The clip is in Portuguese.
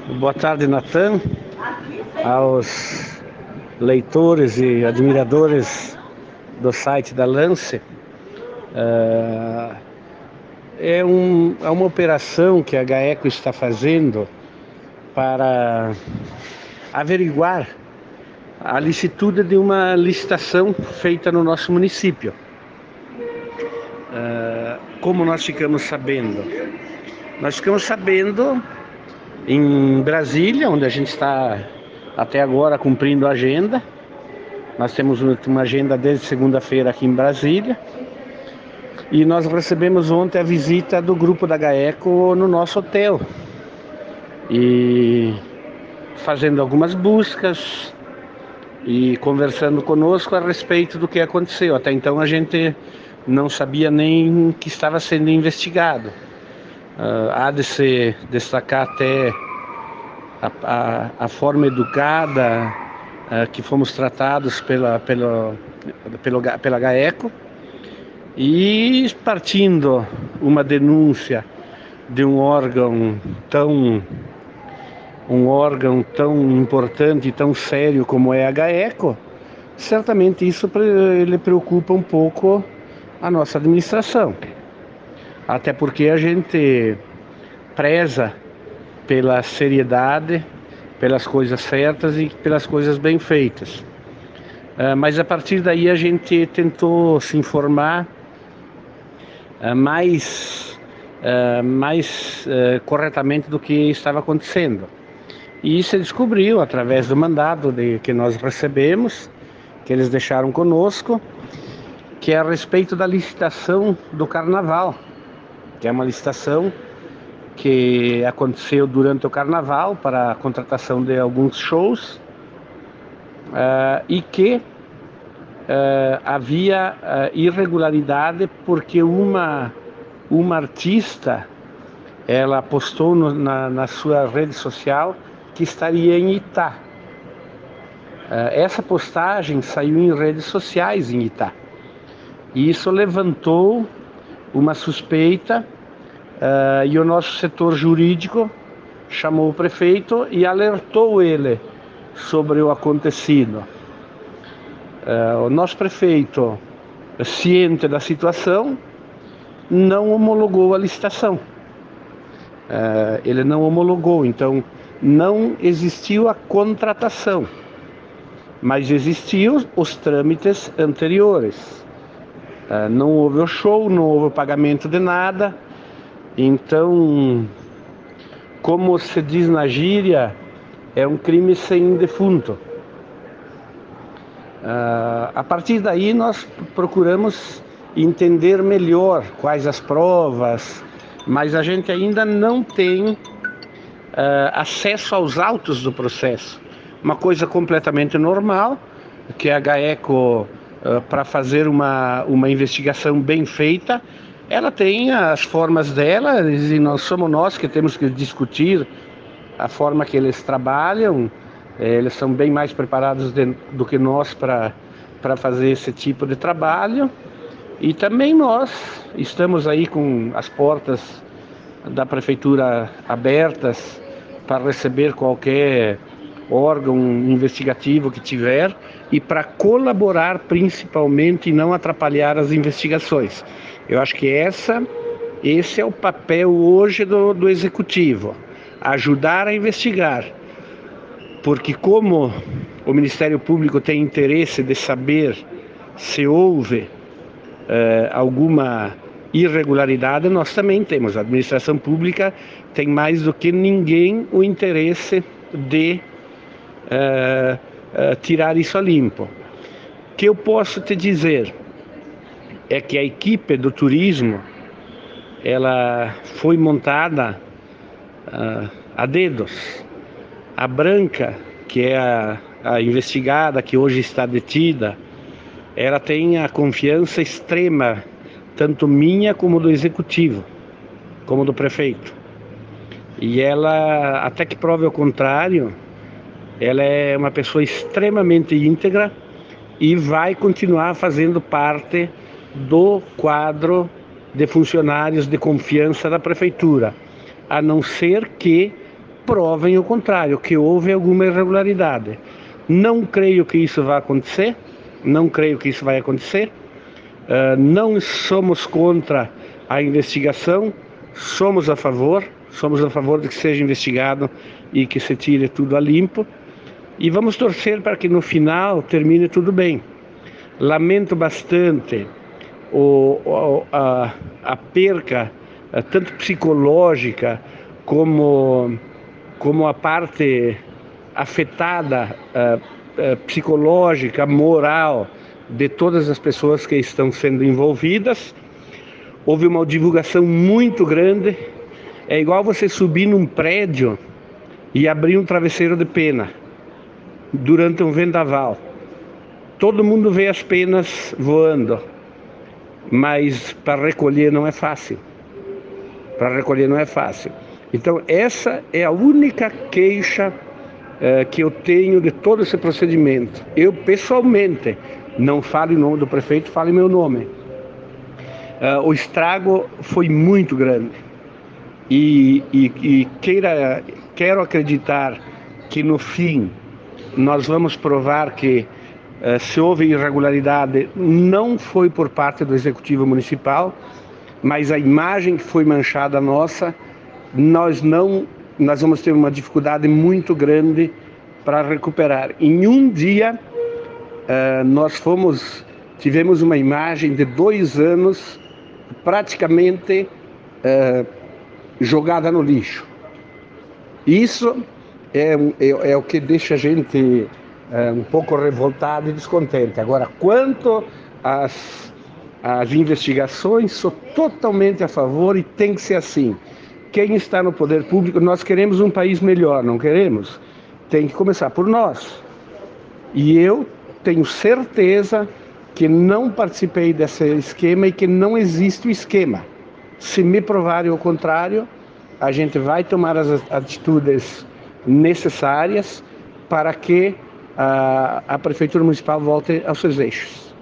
Boa tarde, Natan, aos leitores e admiradores do site da Lance. É uma operação que a GAECO está fazendo para averiguar a licitude de uma licitação feita no nosso município. Como nós ficamos sabendo? Nós ficamos sabendo em Brasília, onde a gente está até agora cumprindo a agenda. Nós temos uma agenda desde segunda-feira aqui em Brasília. E nós recebemos ontem a visita do grupo da GAECO no nosso hotel. E fazendo algumas buscas e conversando conosco a respeito do que aconteceu. Até então a gente não sabia nem que estava sendo investigado. Há de se destacar até a forma educada que fomos tratados pela GAECO, e partindo uma denúncia de um órgão tão importante e tão sério como é a GAECO, certamente isso ele preocupa um pouco a nossa administração. Até porque a gente preza pela seriedade, pelas coisas certas e pelas coisas bem feitas. Mas a partir daí a gente tentou se informar mais corretamente do que estava acontecendo. E se descobriu através do mandado que nós recebemos, que eles deixaram conosco, que é a respeito da licitação do Carnaval, que é uma licitação que aconteceu durante o Carnaval para a contratação de alguns shows, e que havia irregularidade porque uma artista, ela postou na sua rede social que estaria em Itá. Essa postagem saiu em redes sociais em Itá. E isso levantou uma suspeita, e o nosso setor jurídico chamou o prefeito e alertou ele sobre o acontecido. O nosso prefeito, ciente da situação, não homologou a licitação. Ele não homologou, então não existiu a contratação, mas existiam os trâmites anteriores. Não houve o show, não houve o pagamento de nada. Então, como se diz na gíria, é um crime sem defunto. A partir daí nós procuramos entender melhor quais as provas, mas a gente ainda não tem acesso aos autos do processo. Uma coisa completamente normal, que a GAECO, para fazer uma investigação bem feita, ela tem as formas dela, e somos nós que temos que discutir a forma que eles trabalham. Eles são bem mais preparados do que nós para fazer esse tipo de trabalho. E também nós estamos aí com as portas da prefeitura abertas para receber qualquer órgão investigativo que tiver e para colaborar principalmente e não atrapalhar as investigações. Eu acho que esse é o papel hoje do executivo, ajudar a investigar. Porque como o Ministério Público tem interesse de saber se houve alguma irregularidade, nós também temos. A administração pública tem mais do que ninguém o interesse de tirar isso a limpo. O que eu posso te dizer é que a equipe do turismo, ela foi montada a dedos. A Branca, que é a investigada que hoje está detida, ela tem a confiança extrema, tanto minha como do executivo, como do prefeito. E ela, até que prove o contrário, ela é uma pessoa extremamente íntegra e vai continuar fazendo parte do quadro de funcionários de confiança da prefeitura, a não ser que provem o contrário, que houve alguma irregularidade. Não creio que isso vá acontecer, não creio que isso vai acontecer. Não somos contra a investigação, somos a favor de que seja investigado e que se tire tudo a limpo. E vamos torcer para que no final termine tudo bem. Lamento bastante a perca, tanto psicológica como a parte afetada, psicológica, moral, de todas as pessoas que estão sendo envolvidas. Houve uma divulgação muito grande. É igual você subir num prédio e abrir um travesseiro de pena durante um vendaval. Todo mundo vê as penas voando, mas para recolher não é fácil. Então essa é a única queixa que eu tenho de todo esse procedimento. Eu pessoalmente, não falo em nome do prefeito, falo em meu nome. O estrago foi muito grande e quero acreditar que no fim nós vamos provar que se houve irregularidade não foi por parte do Executivo Municipal, mas a imagem que foi manchada nossa, nós vamos ter uma dificuldade muito grande para recuperar. Em um dia tivemos uma imagem de 2 anos praticamente jogada no lixo. Isso é o que deixa a gente um pouco revoltado e descontente. Agora, quanto às investigações, sou totalmente a favor e tem que ser assim. Quem está no poder público, nós queremos um país melhor, não queremos? Tem que começar por nós. E eu tenho certeza que não participei desse esquema e que não existe o esquema. Se me provarem o contrário, a gente vai tomar as atitudes necessárias para que a Prefeitura Municipal volte aos seus eixos.